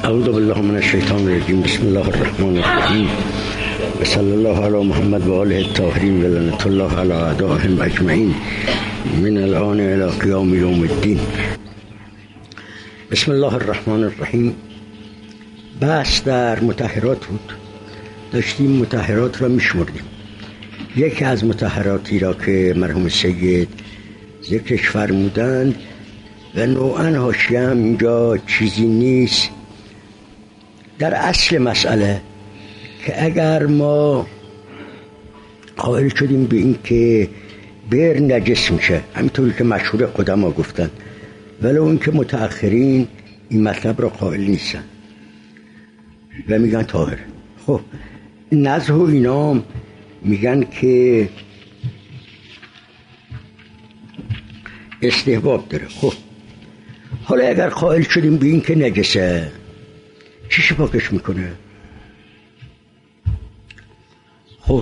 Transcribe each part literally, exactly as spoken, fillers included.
اعوذ بالله من الشیطان الرجیم. بسم الله الرحمن الرحیم و صلی الله علی محمد و آله الطاهرین و لعنت الله علی اعدائهم اجمعین من الان الی قیام یوم الدین. بسم الله الرحمن الرحیم. بحث در مطهرات بود. داشتیم مطهرات را میشمردیم. یکی از مطهراتی را که مرحوم سید ذکرش فرمودند و نوعاً حاشیه هم اینجا چیزی نیست، در اصل مسئله که اگر ما قائل شدیم به این که بیر نجس میشه، همینطوری که مشهور قدما گفتن، ولو این که متأخرین این مطلب را قائل نیستن و میگن طاهر. خب نزه و اینا میگن که استحباب داره. خب حالا اگر قائل شدیم به این که نجسه، چیش پاکش میکنه؟ خب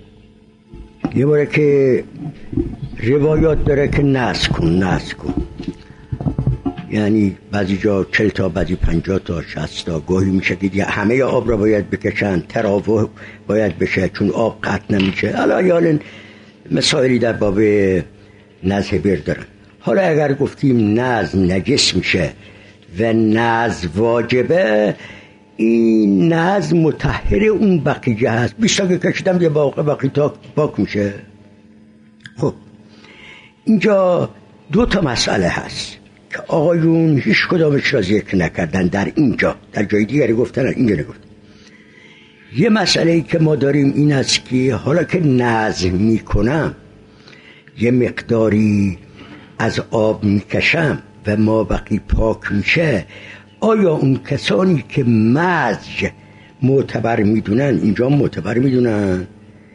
یه باره که روایات داره که نزع کن نزع کن، یعنی بعضی جا چل تا، بعضی پنجاه تا، شصت تا، گاهی میشه که همه آب را باید بکشن، تراوح باید بشه چون آب قطع نمیشه. حالا مسائلی در باب نزع بیر دارن. حالا اگر گفتیم نزع نجس میشه و نزع واجبه، این نزع مطهر اون بقیه هست. بیستا که کشیدم یه باقی باقی تا پاک میشه. خب اینجا دو تا مسئله هست که آقایون هیچ کدامش را ذکر نکردن در اینجا، در جای دیگری گفتن، اینجا نگفتن. یه مسئله ای که ما داریم این است که حالا که نزع میکنم یه مقداری از آب میکشم و ما بقی پاک میشه، آیا اون کسانی که مزج معتبر میدونن اینجا معتبر میدونن؟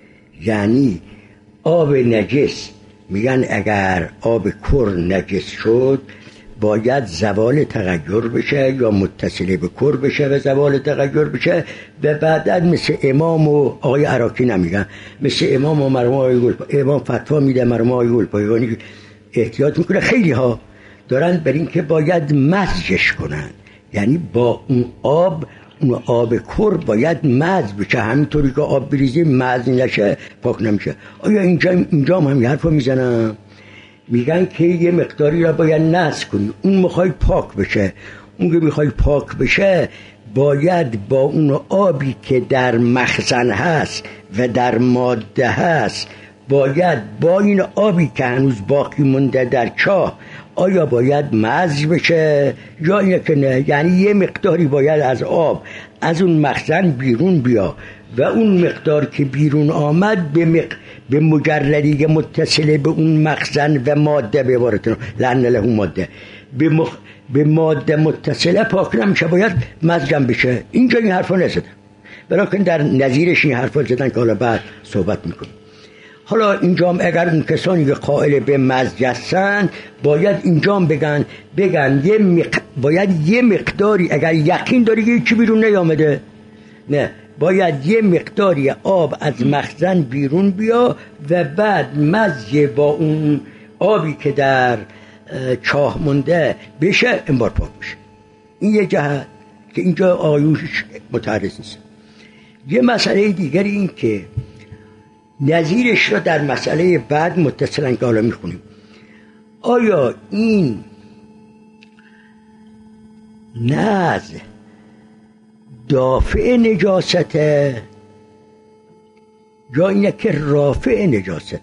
یعنی آب نجس میگن اگر آب کر نجس شد باید زوال تغییر بشه یا متصله به کر بشه و زوال تغییر بشه و بعدا مثل امام و آقای عراقی نمیگن، مثل امام و مرحوم آقای گلپایگانی، امام فتوا میده، مرحوم آقای گلپایگانی احتیاط میکنه. خیلی ها دارن بر این که باید مزجش کنن، یعنی با اون آب، اون آب کر باید مزج بشه، همینطوری که آب بریزی مزج نشه پاک نمیشه. آیا اینجا اینجا هم همین حرفو میزنن؟ میگن که یه مقداری را باید نزع کنی، اون میخوای پاک بشه، اون که میخوای پاک بشه باید با اون آبی که در مخزن هست و در ماده هست، باید با این آبی که هنوز باقی مونده در چاه، آیا باید مزج بشه یا اینه که نه؟ یعنی یه مقداری باید از آب از اون مخزن بیرون بیا و اون مقدار که بیرون آمد به, مق... به مجردی که متصله به اون مخزن و ماده ببارتون لعن له ماده به, مخ... به ماده متصله پاک نمیشه، باید مزجم بشه. اینجا این حرفا نزدن، بلکه در نظیرش این حرفا زدن که حالا بعد صحبت میکنیم. حالا اینجام اگر اون کسانی که قائل به مزج هستن باید اینجام بگن بگن یه مق... باید یه مقداری، اگر یقین داری که چی بیرون نیامده، نه، باید یه مقداری آب از مخزن بیرون بیا و بعد مزج با اون آبی که در چاه مونده بشه، انبار پاک بشه. این یه جهت که اینجا آیوش متعرض نیست. یه مسئله دیگری این که نظیرش را در مسئله بعد متصلاً که حالا میخونیم، آیا این نزع دافع نجاسته یا اینه که رافع نجاسته؟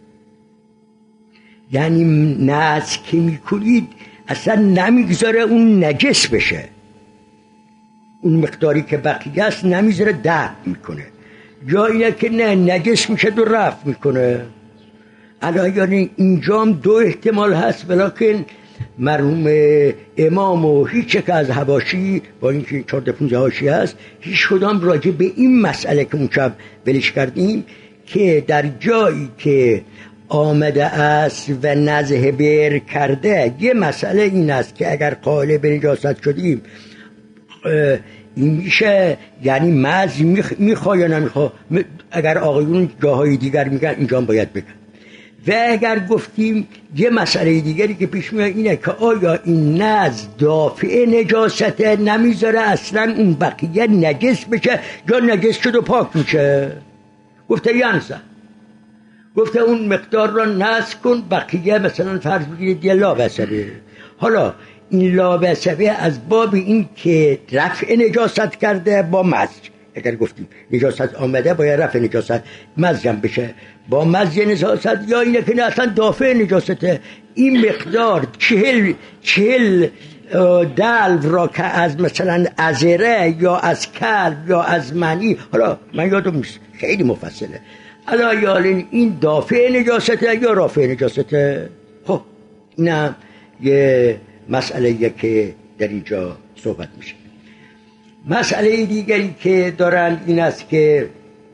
یعنی نزع که میکنید اصلا نمیگذاره اون نجس بشه، اون مقداری که بقیه است نمیذاره دفع میکنه، یا اینه که نه نجس میشه دو رفع میکنه؟ الان یعنی اینجام دو احتمال هست، ولیکن مرحوم امام و هیچ که از حواشی با اینکه چهارده پونزده حاشی هست هیچ کدام راجع به این مسئله که اون شب بلش کردیم که در جایی که آمده است و نزع بیر کرده، یه مسئله این است که اگر قائل به نجاست شدیم این میشه، یعنی مزج میخواه یا نمیخواه. اگر آقایون جاهای دیگر میگن اینجا باید بگن. و اگر گفتیم یه مسئله دیگری که پیش میاد اینه که آیا این نز دافع نجاسته، نمیذاره اصلا اون بقیه نجس بشه یا نجس شد و پاک میشه. گفته ینزه، گفته اون مقدار را نز کن، بقیه مثلا فرض بگیرید یه لابسبه. حالا این لابسبه از باب این که رفع نجاست کرده با مزج، اگر گفتیم نجاست آمده باید رفع نجاست مزجم بشه با مزج نجاست، یا اینه که نه اصلا دافع نجاسته. این مقدار چهل چهل دلو را که از مثلا ازره یا از کلب یا از منی، حالا من یادم نیست خیلی مفصله، الا یالین این دافع نجاسته یا رافع نجاسته. خب اینم یه مسئله که در اینجا صحبت میشه. مسئله دیگری که دارن این است که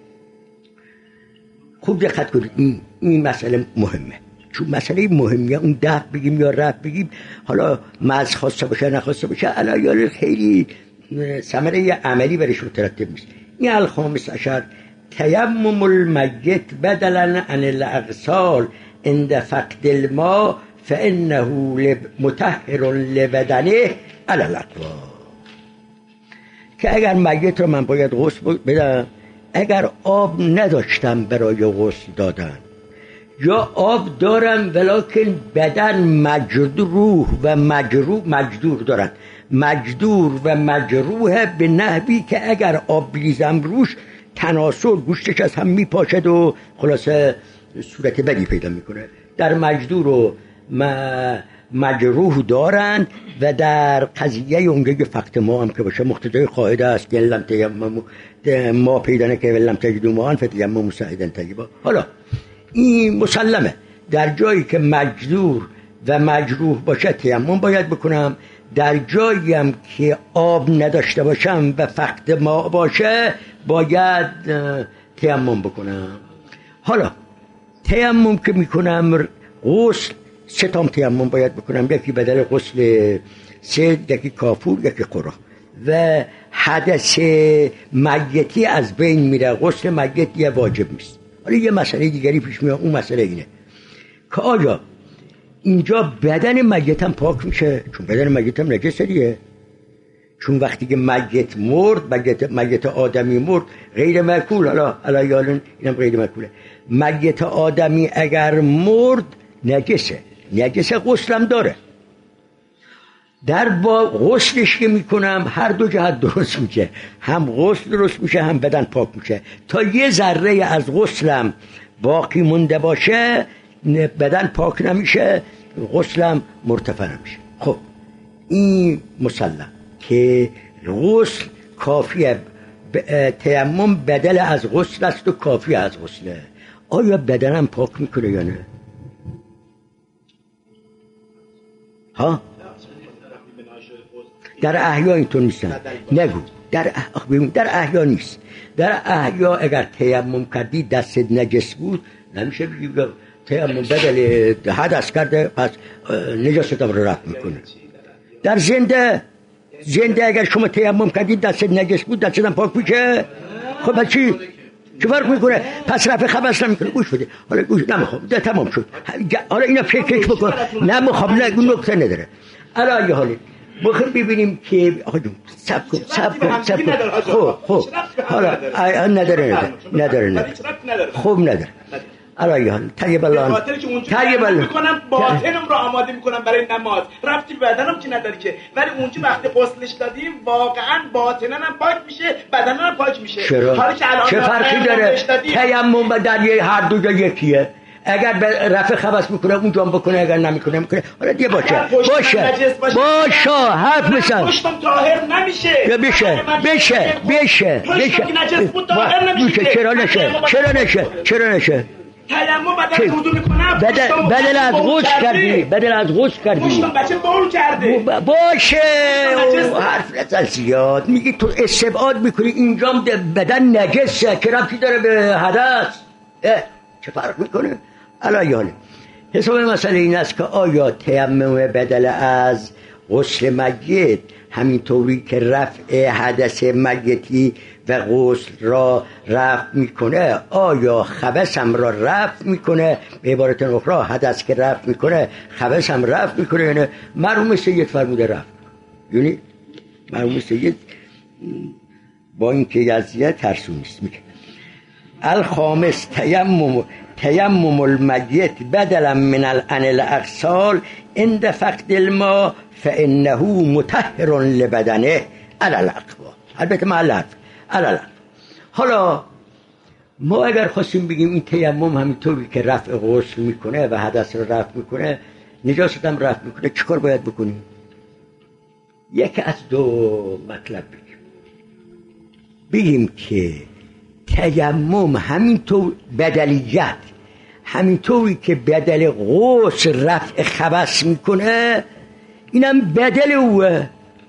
خوب دقت کنید، این, این مسئله مهمه، چون مسئله مهمیه. اون ده بگیم یا رفت بگیم، حالا مز خواسته باشه نخواسته باشه، علایال خیلی ثمره عملی برش مترتب نیست. این الخامس عشر تیمم المیت بدلا عن الاغسال عند فقد الماء فانه مطهر لبدنه علی الاقوال. که اگر میت رو من باید غسل بدم، اگر آب نداشتم برای غسل دادن یا آب دارم ولکن بدن مجروح و مجروح مجدور دارن، مجدور و مجروح به نحوی که اگر آب بریزم روش تناسل گوشتش از هم میپاشد و خلاصه صورت بدی پیدا میکنه. در مجدور و مجروح دارن و در قضیه اونجا فقط ما هم که باشه مقتضای قاعده است که لم تیمم ما پیدا نکه ولم تجدوا ماء فتیمموا صعیدا طیبا. حالا این مسلمه در جایی که مجدور و مجروح باشه تیمم باید بکنم، در جایی هم که آب نداشته باشم و فقط ما باشه باید تیمم بکنم. حالا تیمم که میکنم غسل سه تام تیمم باید بکنم، یکی بدل غسل سید، یکی کافور، یکی قرا. و حدث میتی از بین میره، غسل میت یه واجب نیست. حالا یه مسئله دیگری پیش میاد، اون مسئله اینه که آیا اینجا بدن میتم پاک میشه؟ چون بدن میتم نجسه دیگه، چون وقتی که میت مرد، میت, میت آدمی مرد غیر مأکول، حالا علایالون اینم غیر مأکوله. میت آدمی اگر مرد نجسه، نجسه غسلم داره. در با غسلش که میکنم هر دو جهت درست میشه، هم غسل درست میشه هم بدن پاک میشه. تا یه ذره از غسلم باقی مونده باشه بدن پاک نمیشه، غسلم مرتفع نمیشه. خب این مسلم که غسل کافیه، تیمم بدل از غسل است و کافی از غسله. آیا بدنم پاک میکنه یا نه؟ ها؟ در احیا اینطور نیستن. نگو در اح... در احیا نیست. در احیا اگر تیمم کردی دستت نجس بود نمیشه بگی تیمم بدل حدث کرده پس نجاستم رو رفع میکنه. در زنده زنده اگر شما تیمم کردی دستت نجس بود دستتم پاک میشه. خب چی چه فرق میکنه؟ پس رفع خبث نمیکنه. گوش بده. حالا گوش نمیخوام ده تمام شد. حالا اینا فکرش بکن. نمیخوام، نه نکته نداره. الان یه حالی بخیر ببینیم که آقا جون سب کن سب کن سب کن. خب خب حالا نداره نداره نداره خوب نداره. الان یه حال طیب الله طیب الله میکنم باطنم رو آماده میکنم برای نماز، ربطی به بدنم که نداره که، ولی اونجا وقتی غسلش دادیم واقعا باطنم پاک میشه بدنم پاک میشه. حالا که الان چه فرقی داره؟ تیمم در یه هر دو جا یکیه. اگر رفع خبث میکنه اونجا هم بکنه، اگر نمیکنه میکنه. حالا دیگه باشه باشه باشه حرف بزن. پشتم طاهر نمیشه. بشه بشه بشه بشه. چرا نشه؟ چرا نشه؟ چرا نشه؟ تیمم بدل وضو میکنم بدل از غسل کردی، بدل از غسل کردی پشتم بچه بول کرده. باشه حرف نزن زیاد. میگی تو استبعاد میکنی اینجا بدن نجسه که ربطی داره به حدث. چه فرق میکنه؟ الان یاله حساب مسئله این است که آیا تیمم بدل از غسل میت همینطوری که رفع حدث میتی و غسل را رفع میکنه آیا خبث هم را رفع میکنه؟ به عبارت اخرى حدث که رفع میکنه خبث هم رفع میکنه؟ یعنی مرحوم سید فرموده رفع، یعنی مرحوم سید با این که یزیه ترسون نیست. میگه الخامس تیمم تیمم المیت بدلا من عن الاغسال عند فقد الماء فانه مطهر لبدنه علی الاقوال. البته مع العطف علی الاقوال. حالا ما اگر خواستیم بگیم این تیمم همینطوری که رفع غسل میکنه و حدث رو رفع میکنه نجاست هم رفع میکنه، چیکار باید بکنیم؟ یکی از دو مطلب بگیم. بگیم که تیمم همینطور بدلیت، همینطوری که بدل غسل رفع خبث میکنه اینم بدل اوه.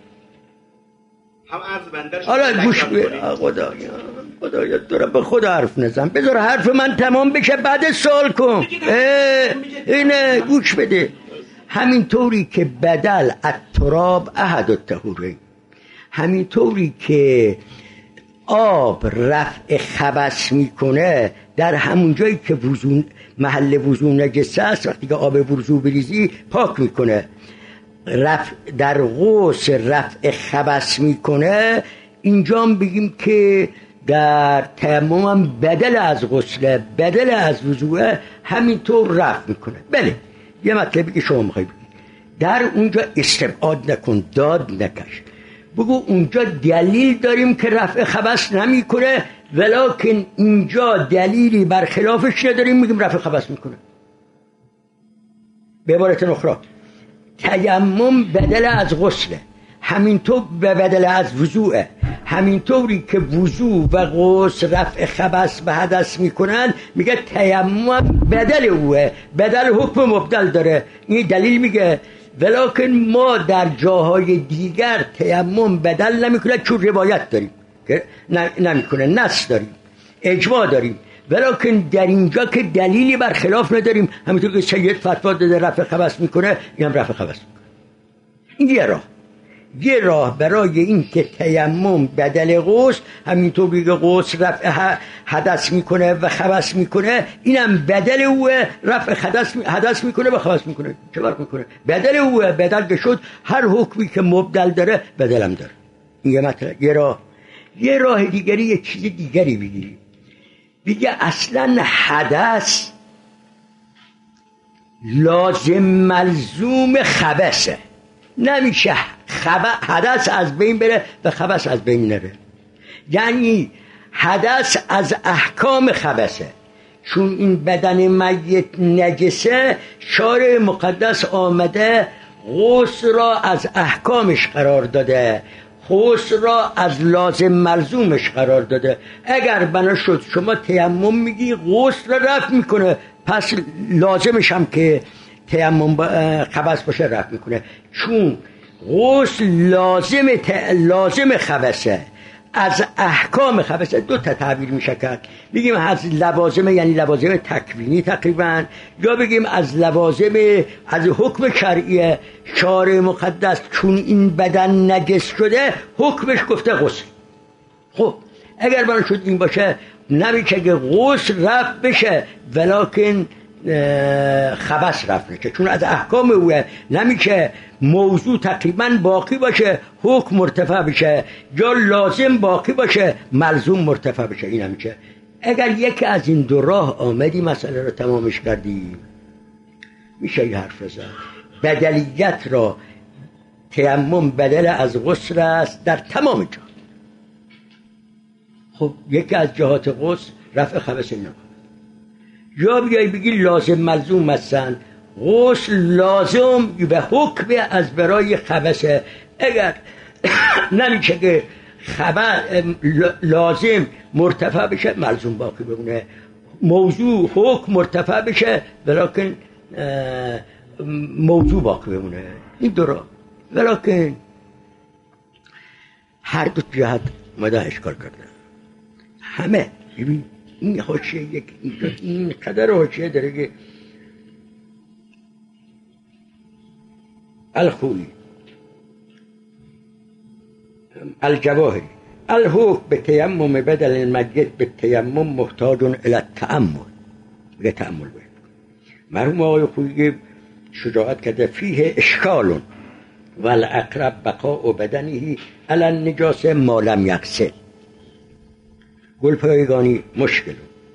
هم عرض بندرش حالا گوش خدا خدایا دارم به خدا حرف نزن، بذار حرف من تمام بشه بعد سوال کن. اینه گوش بده. همینطوری که بدل التراب احد الطهورین، همینطوری که آب رفع خبث میکنه در همون جایی که وضو محل وضو نجس است، وقتی که آب وضو بریزی پاک میکنه، رفع در غسل رفع خبث میکنه، اینجا بگیم که در تیمم هم بدل از غسل بدل از وضو همینطور رفع میکنه. بله یه مطلبی که شما میخوای بگی در اونجا استبعاد نکن، داد نکش، بگو اونجا دلیل داریم که رفع خبث نمیکنه ولکن اینجا دلیلی برخلافش نداریم میگیم رفع خبث میکنه. به عبارت اخرى تیمم بدل از غسله، همینطور به بدل از وضوعه، همینطوری که وضو و غسل رفع خبث به حدث میکنن میگه تیمم بدل اوه، بدل حکم مبدل داره. این دلیل میگه ولکن ما در جاهای دیگر تیمم بدل نمیکنه چون روایت داریم که نمیکنه، نص داریم، اجماع داریم، ولکن در اینجا که دلیلی برخلاف نداریم، همینطور که سید فتوا داده رفع خبث میکنه این هم رفع خبث میکنه. این یه راه، یه راه برای این که تیمم بدل غسل، همینطور که غسل رفع حدث میکنه و خبث میکنه اینم بدل اوه، رفع حدث حدث میکنه و خبث میکنه. چه فرق میکنه؟ بدل اوه، بدل که شد هر حکمی که مبدل داره بدلم داره. این یه مطلب. یه راه. یه راه دیگری یه چیز دیگری بگیری، بگه اصلا حدث لازم ملزوم خبثه، نمیشه حدث از بین بره و خبث از بین نره. یعنی حدث از احکام خبثه، چون این بدن میت نجسه شارع مقدس آمده غسل را از احکامش قرار داده، غسل را از لازم ملزومش قرار داده. اگر بنا شد شما تیمم میگی غسل را رفع میکنه، پس لازمش هم که تیمم خبث باشه رفع میکنه، چون غسل لازم ت... لازم خبثه، از احکام خبثه. دو تا تعبیر میشه کرد، بگیم از لوازم یعنی لوازم تکوینی تقریبا، یا بگیم از لوازم از حکم شرعی شارع مقدس، چون این بدن نجس شده حکمش گفته غسل. خب اگر بنا شد این باشه نمیشه که غسل رفع بشه ولکن خبث رفع نشه، چون از احکام اوه. نمیشه موضوع تقریبا باقی باشه حکم مرتفع بشه، یا لازم باقی باشه ملزوم مرتفع بشه. این نمیشه. اگر یکی از این دو راه آمدی مسئله رو تمامش کردی، میشه یه حرف زد بدلیت را تیمم بدل از غسل است در تمام جا. خب یکی از جهات غسل رفع خبث نکنه، یا بیایی بگی لازم ملزوم هستن، غسل لازم به حکم از برای خبثه. اگر نمیشه که خبر لازم مرتفع بشه ملزوم باقی بمونه، موضوع حکم مرتفع بشه ولکن موضوع باقی بمونه. این دو راه، ولکن هر دو جهت مدام اشکال کردن. همه ببین این حاشیه یک این قدر حاشیه داره که الخویی، الجواهری، الحکم به تیمم بدل المجد به تیمم محتاج الی التأمل. به تأمل باید. مرحوم آقای خویی شجاعت کرده فیه اشکال والاقرب بقاء بدنه علی النجاسه ما لم یغسل. گلپایگانی مشکل.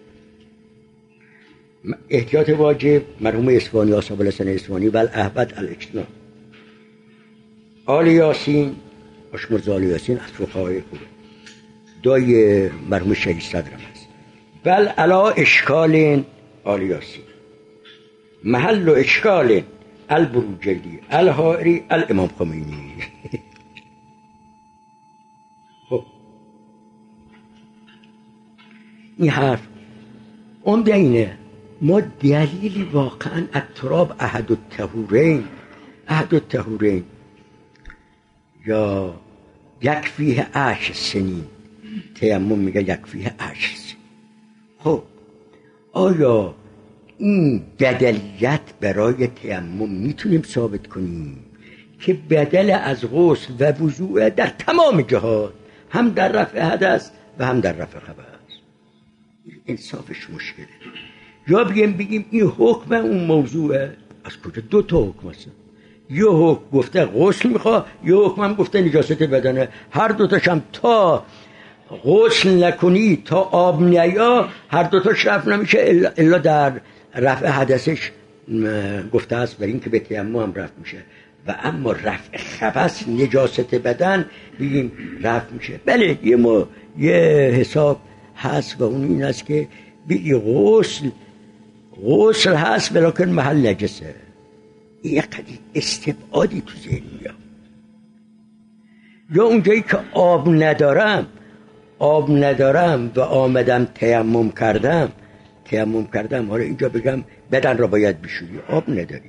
احتیاط واجب مرحوم اصفهانی اصحاب الحسن اصفهانی بل احبت الاجتناب. آل یاسین اشمرز آل یاسین از فقهای خوبه. دای مرحوم شهید صدرم هست. بل علا اشکال آل یاسین محل و اشکال البروجردی الحائری الامام خمینی. خب این حرف عمده اینه ما دلیلی واقعا التراب احد الطهورین احد الطهورین یا یکفیه عشر سنین تیمم میگه یکفیه عشر سنین. خب آیا این بدلیت برای تیمم میتونیم ثابت کنیم که بدل از غسل و وضوء در تمام جهات هم در رفع حدث و هم در رفع خبث؟ انصافش مشکله. یا بگیم بگیم این حکم اون موضوعه. از کجا؟ دو تا حکم هست. یه حکم گفته غسل میخواه، یه حکم هم گفته نجاست بدنه. هر دوتاش هم تا غسل نکنی تا آب نیا هر دوتاش رفع نمیشه الا در رفع حدثش گفته است برای این که به تیمم هم رفع میشه. و اما رفع خبث نجاست بدن بگیم رفع میشه. بله یه ما یه حساب هست و اون این است که بگی غسل غسل هست بلکن محل نجسه. یه قدی استبعادی تو ذهن میاد. یا اونجایی که آب ندارم آب ندارم و آمدم تیمم کردم تیمم کردم حالا اینجا بگم بدن را باید بشوری، آب نداری.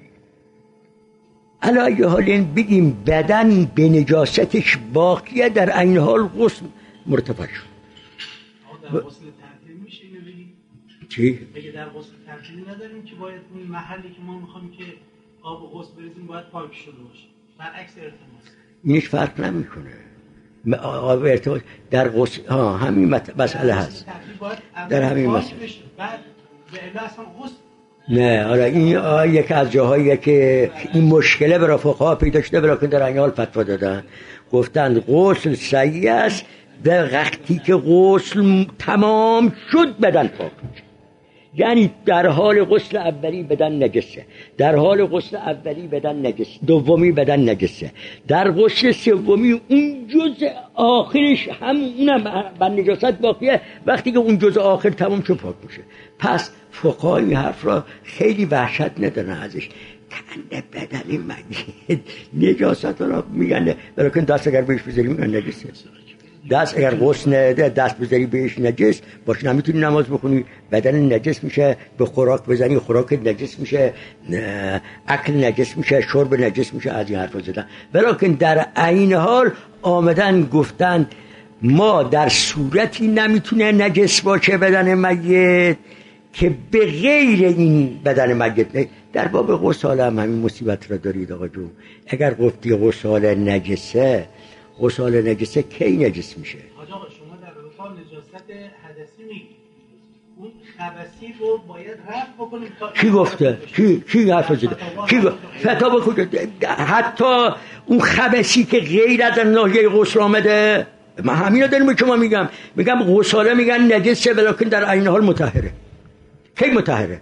علی حال این بگیم بدن به نجاستش باقیه در این حال غسل مرتفع شد. در غسل تعطیل میشه اینو بگیم؟ چی؟ بگه در غسل تعطیل نداریم که باید اون محلی که ما میخوایم که آب غسل بریزیم باید پاک شده باشه. برعکس ارتماس. اینش فرق نمیکنه. آب ارتباط در غسل ها همین مسئله هست. در همین مسئله. بعد به اله اصلا غسل نه حالا این یکی از جاهایی که این مشکله برای فقها پیدا شده برای که در این حال فتوا دادن گفتن غسل صحیح است در وقتی که غسل تمام شد بدن پاک میشه. یعنی در حال غسل اولی بدن نجسه، در حال غسل اولی بدن نجسه، دومی بدن نجسه، در غسل سومی اون جزء آخرش هم اونم بر نجاست باقیه. وقتی که اون جزء آخر تمام شد پاک میشه. پس فقها این حرف را خیلی وحشت ندارن ازش. کنده بدن مگید نجاست را میگن برای که دست اگر بهش بذاری میگن نجسه. دست اگر غسل نده دست بذاری بهش نجس باشه نمیتونی نماز بخونی، بدن نجس میشه. به خوراک بزنی خوراک نجس میشه، اکل نجس میشه، شرب نجس میشه. از این حرفا زدن. ولیکن در عین حال آمدن گفتن ما در صورتی نمیتونه نجس باشه بدن میت که به غیر این بدن میت نه. در باب غسل هم همین مصیبت را دارید آقا جون. اگر گفتی غسل نجسه غسل نجسه کی نجس میشه؟ حاج آقا شما در رابطه نجاست حدثی میگید اون خبثی رو باید رفع بکنیم تا کی گفته؟ کی کی حرف زده؟ کی فتوا کجا؟ حتی اون خبثی که غیر از ناحیه غسل آمده من همین رو دارم که ما میگم میگم غسل میگن نجسه ولیکن در عین حال مطهره. کی مطهره؟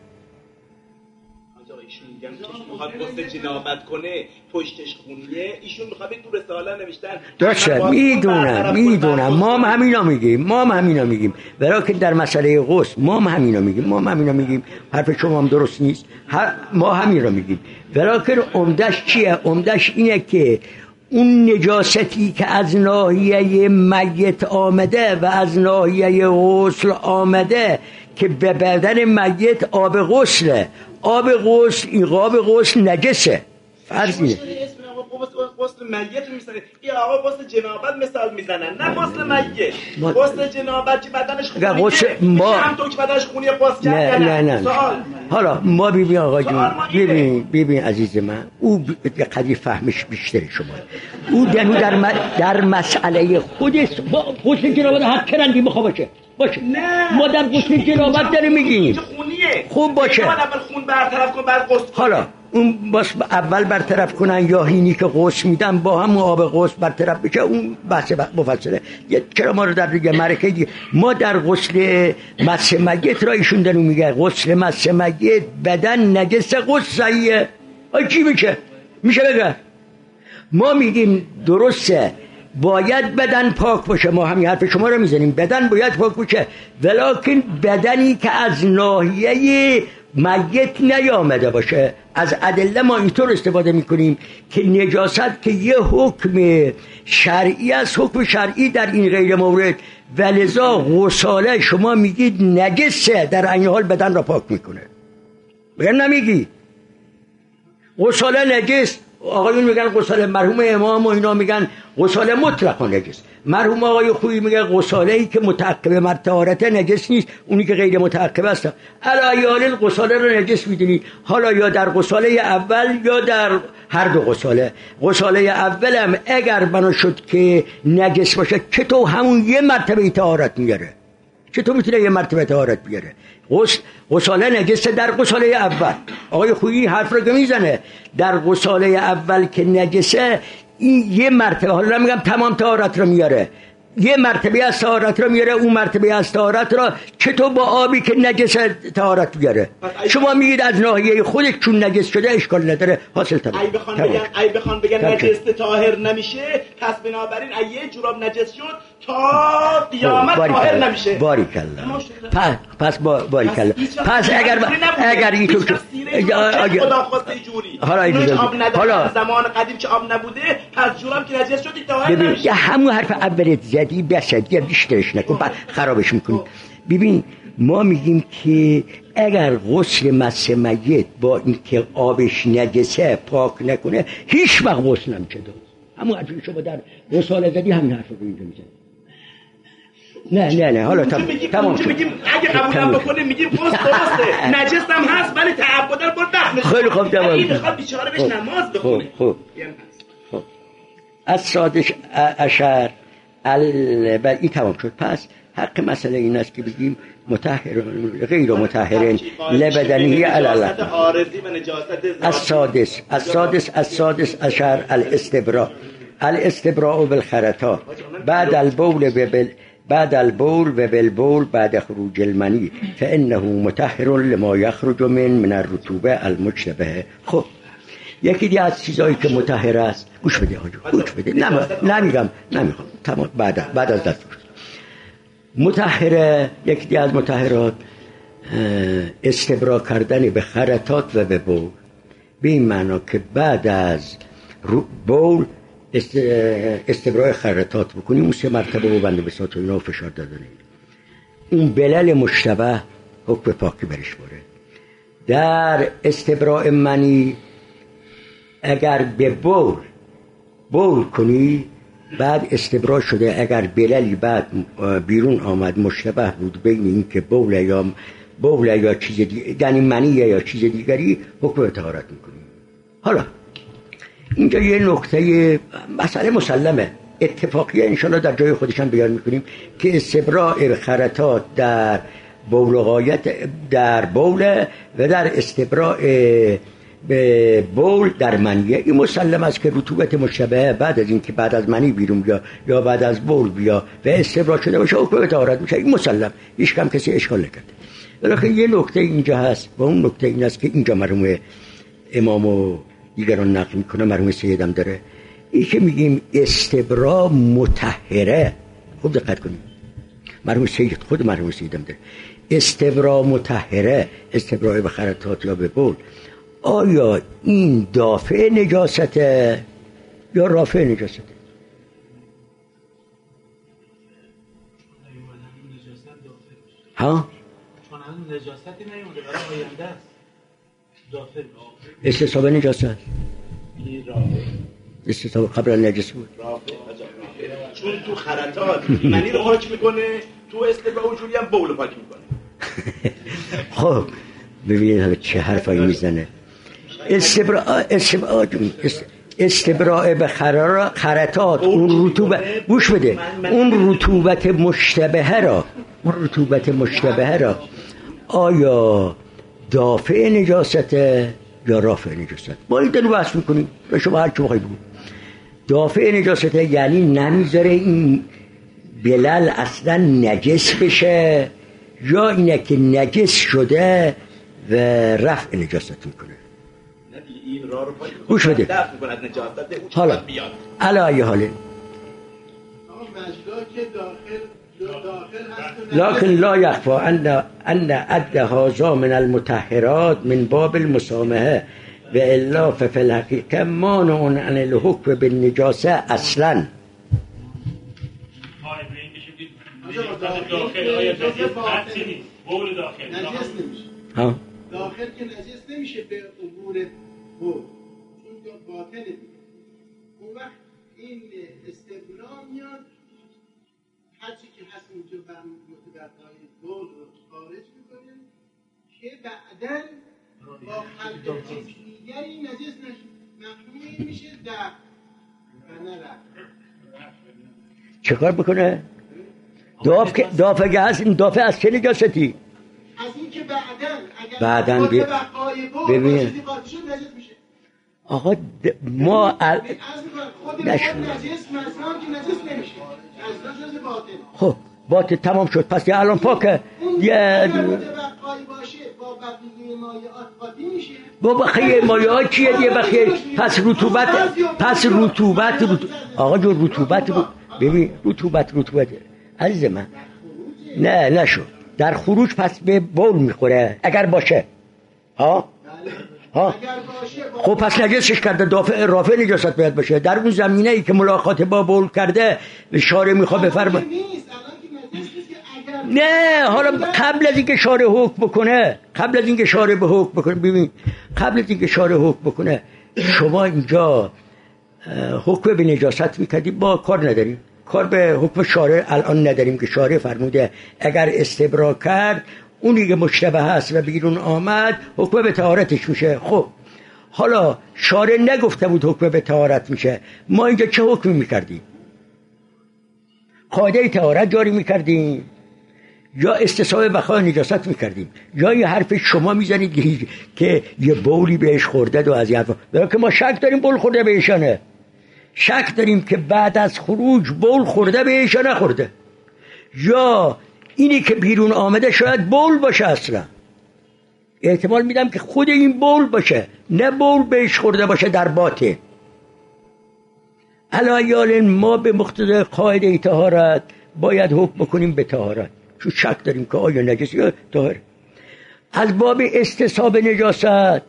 میگم که میخواد غسل جنابت کنه پشتش خونیه ایشون میخواد تو رساله نوشتن درسته. میدونم میدونم ما هم همینا میگیم ما هم همینا میگیم ولیکن در مسئله غسل ما هم همینا میگیم ما هم همینا میگیم حرف شما هم درست نیست. ما همین رو میگیم ولیکن عمدش چیه؟ عمدش اینه که اون نجاستی که از ناحیه میت آمده و از ناحیه غسل آمده که به بدن میت آب غسله، آب غسل این آب غسل نجسه. فرض اینه غسل میت می‌سازه. این آقا غسل جنابت مثال میزنن، نه غسل میت. غسل جنابت که بدنش خونیه، غسل ما هم تو که بدنش خونیه پاس کرد. نه نه نه سوال. حالا ما ببین آقا جون، ببین ببین عزیز من، او قضیه فهمش بیشتر شما. او دنو در م... در مسئله خودش با غسل جنابت حق کرندی بخواه باشه باشه. نه ما در غسل جنابت داریم میگیم خونیه. خوب باشه. اول خون برطرف کن بعد غسل. حالا اون باس اول برطرف کنن یا هینی که غسل میدن با هم آب غسل برطرف بشه، اون بحث مفصله. چرا ما رو در دیگه مرکه دیگه ما در غسل مس میت را ایشون دارن میگه غسل مس میت بدن نجس غسل صحیحه. آی چی میشه؟ میشه بگه ما میگیم درسته باید بدن پاک باشه، ما همین حرف شما رو میزنیم، بدن باید پاک باشه، ولکن بدنی که از ناحیه میت نیامده باشه. از ادله ما اینطور استفاده میکنیم که نجاست که یه حکم شرعی است، حکم شرعی در این غیر مورد، ولذا غساله شما میگید نجسه، در این حال بدن را پاک میکنه. بگم نمیگی غساله نجس، آقایون میگن غساله، مرحوم امام و اینا میگن غساله مطلقا نجس، مرحوم آقای خویی میگه غساله ای که متعقب بر طهارت نجس نیست، اونی که غیر متعقب است. علایال غساله رو نجس میدونی، حالا یا در غساله اول یا در هر دو غساله. غساله اولم اگر بنا شد که نجس باشه چطور همون یه مرتبه طهارت میاره، چطور میتونه یه مرتبه طهارت بیاره؟ غسل غساله نجسه در غساله اول. آقای خویی حرف رو که میزنه در غساله اول که نجسه، این یه مرتبه، حالا میگم تمام طهارت رو میاره، یه مرتبه از طهارت رو میاره، اون مرتبه از طهارت رو چطور با آبی که نجسه طهارت بیاره؟ شما میگید از ناحیه خودش چون نجس شده اشکال نداره، حاصل تمام. ای بخوان بگن ای بخوان بگن نجس طاهر نمیشه، پس بنابراین یه جوراب نجس شد تا قیامت طاهر نمیشه. باریکلا. پس پس باریکلا. پس اگر اگر این تو خدا خواسته جوری حالا حالا زمان قدیم که آب نبوده، پس جوراب که نجس شد طاهر نمیشه. یا همون حرف اولت زدی بس دیگه بیشترش نکن، بعد خرابش میکنی. ببین ما میگیم که اگر غسل مس میت با اینکه آبش نجسه پاک نکنه هیچ وقت غسل نمیشه. همون حرفی شما در رساله زدی همین حرف رو اینجا میزنی. نه نه نه حالا تمام تمام میگیم اگه قبولم بکنه میگیم غسل درسته، نجس هم هست ولی تعبداً برد دفنش. خیلی خوب تمام. این میخواد بیچاره بهش نماز بخونه. خب خب از سادش اشر ال این تمام شد. پس حق مسئله این است که بگیم مطهر غیر مطهرن لبدنی علاله. السادس السادس السادس اشر الاستبراء الاستبراء بالخرطات بعد البول ببل بعد البول و بالبول بعد خروج المنی فانه مطهر لما یخرج من من الرطوبه المجتبه. خب یکی دیگه از چیزایی که مطهر است، گوش بده حاجی گوش بده، نمیگم نمیخوام تمام بعد بعد از دست مطهره. یکی دیگه از مطهرات استبرا کردن به خرطات و به بول، به این معنا که بعد از بول استبرای خرطات بکنیم، اون سه مرتبه رو بنده به سات و اینا فشار دادنه، اون بلل مشتبه حکم پاکی برش باره. در استبراء منی اگر به بول بول کنی بعد استبرا شده، اگر بللی بعد بیرون آمد مشتبه بود بین این که بول یا بول یا چیز دیگری، یعنی منی یا چیز دیگری، حکم طهارت میکنیم. حالا اینجا یه نکته مسئله مسلمه اتفاقیه، انشالله در جای خودشان بیان میکنیم که استبراء خرطات در بول غایت در بول و در استبراء به بول در منیه. این مسلم است که رطوبت مشتبه بعد از این که بعد از منی بیرون بیا یا بعد از بول بیا و استبراء شده باشه حکم طهارت میشه. این مسلم، هیچ کم کسی اشکال نکرده. ولی یه نکته اینجا هست و اون نکته این است که اینجا مرحوم امام و دیگران نقل میکنه، مرحوم سیدم داره، این که میگیم استبراء مطهره. خوب دقت کنیم، مرحوم سید خود مرحوم سیدم داره استبراء مطهره، استبراء به خرطات یا به بول. آیا این دافع نجاسته یا رافع نجاسته؟ ها؟ چون الان نجاستی نیومده برای آینده است. دافع استصحاب نجاست. این رافع استصحاب قبل النجس بود. چون تو خرطات منی رو پاک میکنه، تو استبراء وجودی هم بول پاک میکنه. خب ببینید حالا چه حرفایی میزنه. استبراء استبراء استبراء به خرطات، اون رطوبت، گوش بده، اون رطوبت مشتبهه را اون رطوبت مشتبهه را آیا دافع نجاسته یا رافع نجاست؟ ما این دنو بحث میکنیم، به شما هر چی بخواهی بگو. دافع نجاسته یعنی نمیذاره این بلل اصلا نجس بشه، یا اینه که نجس شده و رفع نجاست میکنه. گوش بده حالا علا ای حاله لكن لا يخفى أن أن عد هذا من المطهرات من باب المسامحة وإلا ففي الحقيقة مانع عن الحكم بالنجاسة أصلا. ها داخل که نجس نمیشه به عبور او، چون باطنه دیگه. اون وقت این استبراء میاد، هرچی که هست اونجا بر متبقای بول رو خارج میکنه که بعداً با خلق چیز دیگری نجس نشه، مفهوم این میشه دفع و نه رفع. چه کار بکنه؟ دافع دافع که هست، این دافع از چه نجاستی؟ از این که بعداً اگر بعداً ببین آقا ما ال... خب باطن تمام شد، پس یه الان پاکه یه با بخیه مایعات چیه دیگه بخیه؟ پس رطوبت پس رطوبت رطوبت آقا جو رطوبت ببین رطوبت رطوبت عزیز من نه نشو در خروج پس به بول میخوره اگر باشه ها ها خب پس نجسش کرده، دافع رافع نجاست باید باشه. در اون زمینه ای که ملاقات با بول کرده شارع میخواد بفرمایه نه حالا قبل از اینکه شارع حکم بکنه قبل از اینکه شارع به حکم بکنه ببین قبل از اینکه شارع حکم بکنه شما اینجا حکم به نجاست میکردی، با کار نداریم، کار به حکم شارع الان نداریم که شارع فرموده اگر استبراء کرد اونی که مشتبه هست و بیرون آمد حکم به طهارتش میشه. خب حالا شارع نگفته بود حکم به طهارت میشه، ما اینجا چه حکمی میکردیم؟ قاعده طهارت جاری میکردیم یا استصحاب بقای نجاست میکردیم، یا یه حرف شما میزنید که یه بولی بهش خورده و از این حرفا، که ما شک داریم بول خورده بهشانه، شک داریم که بعد از خروج بول خورده بهش یا نخورده، یا اینی که بیرون آمده شاید بول باشه، اصلا احتمال میدم که خود این بول باشه نه بول بهش خورده باشه در باطن. علایال ما به مقتضای قاعده طهارت باید حکم بکنیم به طهارت، چون شک داریم که آیا نجس یا طاهر. از باب استصحاب نجاست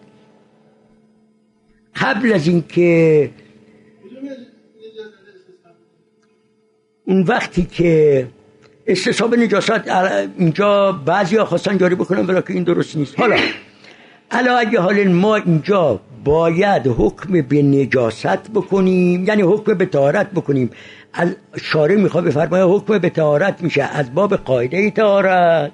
قبل از این که اون وقتی که استصحاب نجاست اینجا بعضی ها خواستن جاری بکنن ولی که این درست نیست. حالا علا اگه حال ما اینجا باید حکم به نجاست بکنیم، یعنی حکم به طهارت بکنیم. از شارع میخواد بفرمایه حکم به طهارت میشه از باب قاعده طهارت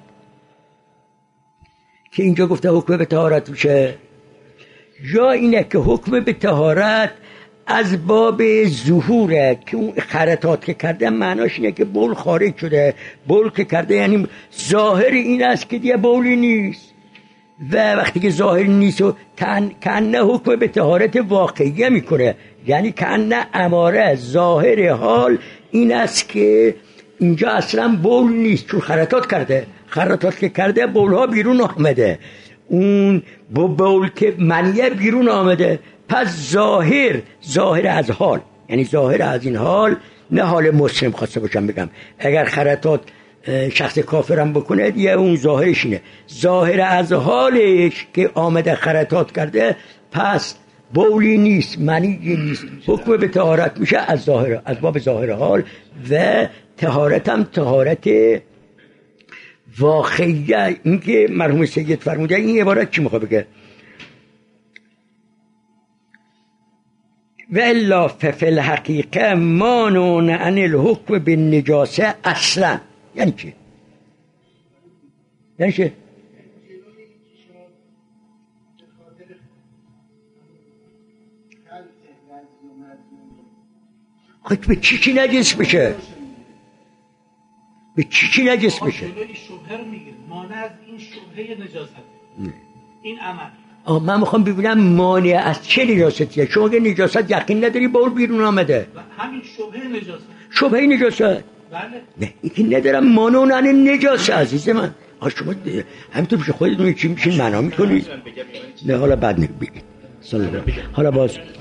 که اینجا گفته حکم به طهارت میشه، یا اینه که حکم به طهارت از باب ظهوره که اون خرطات که کرده معناش اینه که بول خارج شده. بول که کرده یعنی ظاهر این است که دیگه بولی نیست، و وقتی که ظاهر نیست و کنه حکم به طهارت واقعیه میکنه، یعنی کنه اماره ظاهر حال این است که اینجا اصلا بول نیست چون خرطات کرده. خرطات که کرده بولها بیرون آمده، اون بول که منیه بیرون آمده، پس ظاهر ظاهر از حال، یعنی ظاهر از این حال، نه حال مسلم خواسته باشم بگم اگر خرطات شخص کافرم بکنه دیگه اون ظاهرش اینه، ظاهر از حالش که آمده خرطات کرده پس بولی نیست منی نیست، حکم به طهارت میشه از ظاهر از باب ظاهر حال. و طهارت هم طهارت واقعیه. این که مرحوم سید فرموده این عبارت چی میخواد بگه؟ و الا ففی الحقیقه مانون عن الحکم بالنجاسه اصلا. یعنی چی؟ یعنی چی؟ خود به چی چی نجس بشه؟ به چی چی نجس بشه؟ جلوی شبهه رو میگیره، مانع از این شبهه نجاست این عمل. آه من میخوام ببینم مانع از چه نجاستیه؟ شما اگه نجاست یقین نداری بول بیرون آمده، همین شبهه نجاست. شبهه نجاست؟ بله. نه اینکه ندارم مانون عن نجاست عزیز من. آه شما همینطور پیش خودتون چی میشین معنا میکنید؟ نه حالا بعد نگو بگید. حالا باز